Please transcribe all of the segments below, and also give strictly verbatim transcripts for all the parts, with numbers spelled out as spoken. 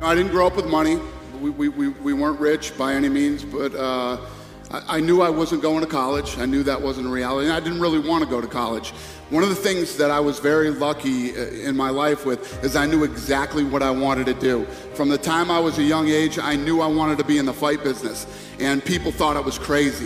I didn't grow up with money. We, we, we, we weren't rich by any means, but uh, I, I knew I wasn't going to college. I knew that wasn't a reality, and I didn't really want to go to college. One of the things that I was very lucky in my life with is I knew exactly what I wanted to do. From the time I was a young age, I knew I wanted to be in the fight business, and people thought I was crazy.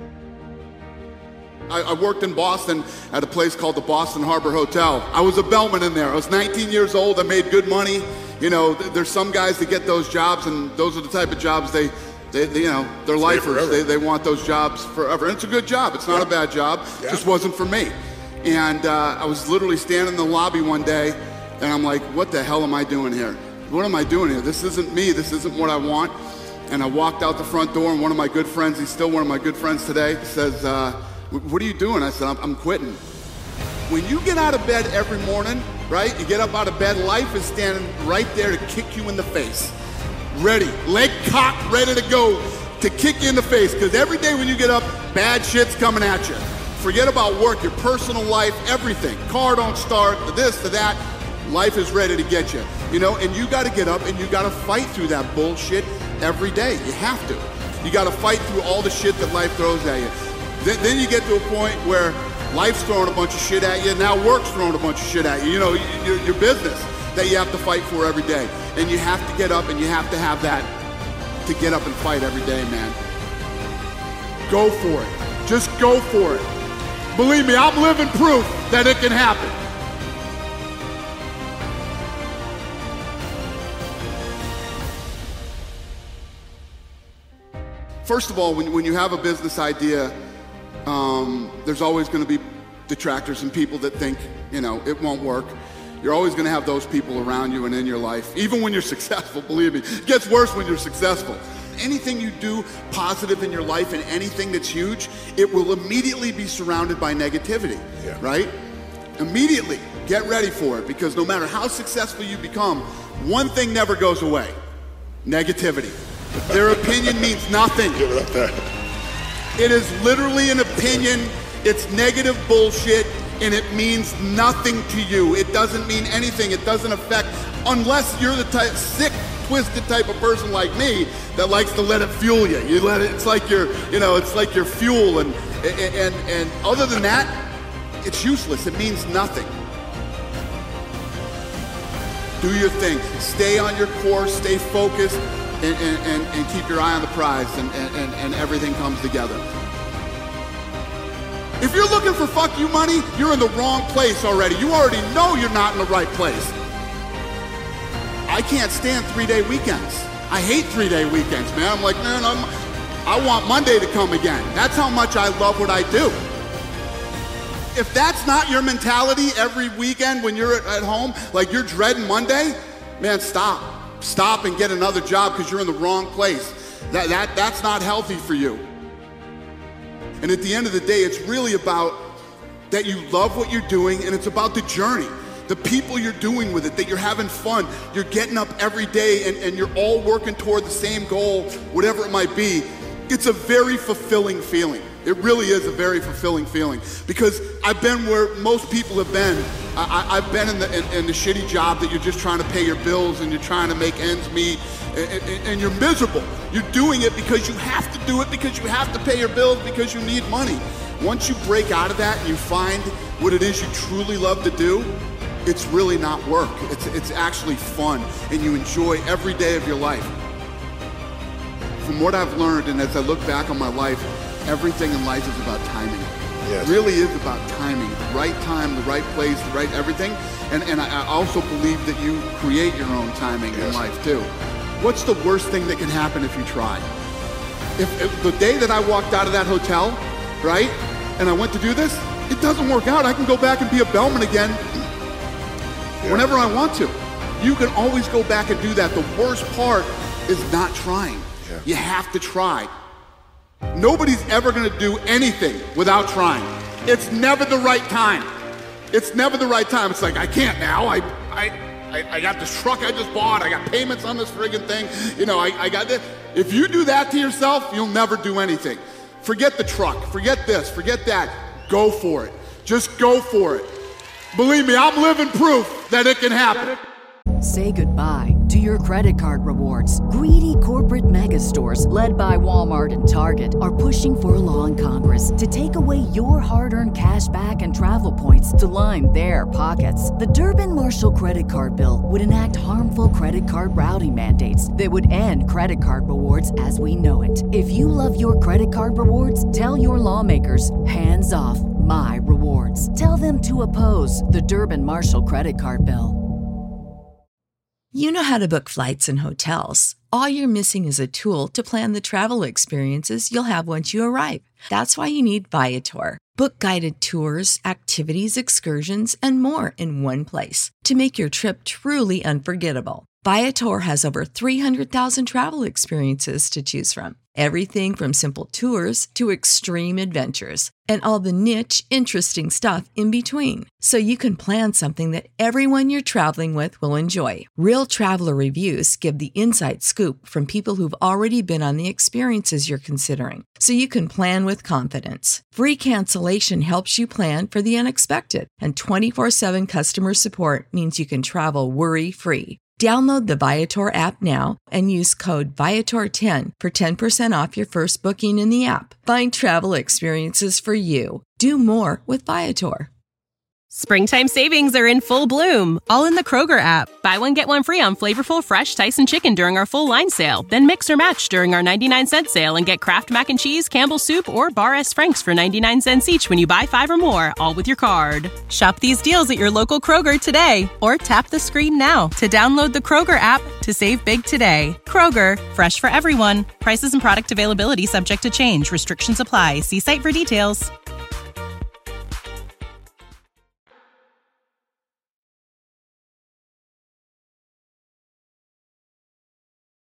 I worked in Boston at a place called the Boston Harbor Hotel. I was a bellman in there. I was nineteen years old. I made good money. You know, there's some guys that get those jobs, and those are the type of jobs they, they, they you know, they're lifers. They, they want those jobs forever. And it's a good job. It's not yeah. a bad job. Yeah. It just wasn't for me. And uh, I was literally standing in the lobby one day, and I'm like, what the hell am I doing here? What am I doing here? This isn't me. This isn't what I want. And I walked out the front door, and one of my good friends, he's still one of my good friends today, says, uh, what are you doing? I said, I'm, I'm quitting. When you get out of bed every morning, right, you get up out of bed, life is standing right there to kick you in the face. Ready, leg cocked, ready to go to kick you in the face. Because every day when you get up, bad shit's coming at you. Forget about work, your personal life, everything. Car don't start, the this, the that. Life is ready to get you. You know, and you got to get up and you got to fight through that bullshit every day. You have to. You got to fight through all the shit that life throws at you. Then, then you get to a point where life's throwing a bunch of shit at you, now work's throwing a bunch of shit at you. You know, your, your business that you have to fight for every day. And you have to get up and you have to have that to get up and fight every day, man. Go for it. Just go for it. Believe me, I'm living proof that it can happen. First of all, when, when you have a business idea, Um, there's always going to be detractors and people that think, you know, it won't work. You're always going to have those people around you and in your life, even when you're successful, believe me. It gets worse when you're successful. Anything you do positive in your life and anything that's huge, it will immediately be surrounded by negativity, yeah. right? Immediately, get ready for it, because no matter how successful you become, one thing never goes away: negativity. Their opinion means nothing. Give it up there. It is literally an opinion. It's negative bullshit, and it means nothing to you. It doesn't mean anything. It doesn't affect, unless you're the type, sick, twisted type of person like me that likes to let it fuel you. You let it. It's like your, you know, it's like your fuel, and and and other than that, it's useless. It means nothing. Do your thing. Stay on your course. Stay focused. And, and, and keep your eye on the prize, and, and, and everything comes together. If you're looking for fuck you money, you're in the wrong place already. You already know you're not in the right place. I can't stand three-day weekends. I hate three-day weekends, man. I'm like, man, I'm, I want Monday to come again. That's how much I love what I do. If that's not your mentality every weekend when you're at, at home, like you're dreading Monday, man, stop. Stop and get another job, because you're in the wrong place. That, that, that's not healthy for you. And at the end of the day, it's really about that you love what you're doing, and it's about the journey, the people you're doing with it, that you're having fun. You're getting up every day, and, and you're all working toward the same goal, whatever it might be. It's a very fulfilling feeling. It really is a very fulfilling feeling, because I've been where most people have been. I, I've been in the, in, in the shitty job that you're just trying to pay your bills and you're trying to make ends meet, and, and, and you're miserable. You're doing it because you have to do it, because you have to pay your bills, because you need money. Once you break out of that and you find what it is you truly love to do, it's really not work. It's, it's actually fun, and you enjoy every day of your life. From what I've learned, and as I look back on my life, everything in life is about timing. Yes. It really is about timing. The right time, the right place, the right everything. And, and I also believe that you create your own timing yes. in life too. What's the worst thing that can happen if you try? If, if the day that I walked out of that hotel, right, and I went to do this, it doesn't work out, I can go back and be a bellman again yeah. whenever I want to. You can always go back and do that. The worst part is not trying. Yeah. You have to try. Nobody's ever going to do anything without trying. It's never the right time. It's never the right time. It's like, I can't now. I, I, I, I got this truck I just bought. I got payments on this friggin' thing. You know, I, I got this. If you do that to yourself, you'll never do anything. Forget the truck. Forget this. Forget that. Go for it. Just go for it. Believe me, I'm living proof that it can happen. Say goodbye to your credit card rewards. Greedy corporate mega stores, led by Walmart and Target, are pushing for a law in Congress to take away your hard-earned cash back and travel points to line their pockets. The Durbin-Marshall credit card bill would enact harmful credit card routing mandates that would end credit card rewards as we know it. If you love your credit card rewards, tell your lawmakers, hands off my rewards. Tell them to oppose the Durbin-Marshall credit card bill. You know how to book flights and hotels. All you're missing is a tool to plan the travel experiences you'll have once you arrive. That's why you need Viator. Book guided tours, activities, excursions, and more in one place to make your trip truly unforgettable. Viator has over three hundred thousand travel experiences to choose from. Everything from simple tours to extreme adventures and all the niche, interesting stuff in between. So you can plan something that everyone you're traveling with will enjoy. Real traveler reviews give the inside scoop from people who've already been on the experiences you're considering. So you can plan with confidence. Free cancellation helps you plan for the unexpected. And twenty-four seven customer support means you can travel worry-free. Download the Viator app now and use code Viator ten for ten percent off your first booking in the app. Find travel experiences for you. Do more with Viator. Springtime savings are in full bloom, all in the Kroger app. Buy one, get one free on flavorful, fresh Tyson chicken during our full line sale. Then mix or match during our ninety-nine cent sale and get Kraft Mac and Cheese, Campbell's Soup, or Bar S. Frank's for ninety-nine cents each when you buy five or more, all with your card. Shop these deals at your local Kroger today, or tap the screen now to download the Kroger app to save big today. Kroger, fresh for everyone. Prices and product availability subject to change. Restrictions apply. See site for details.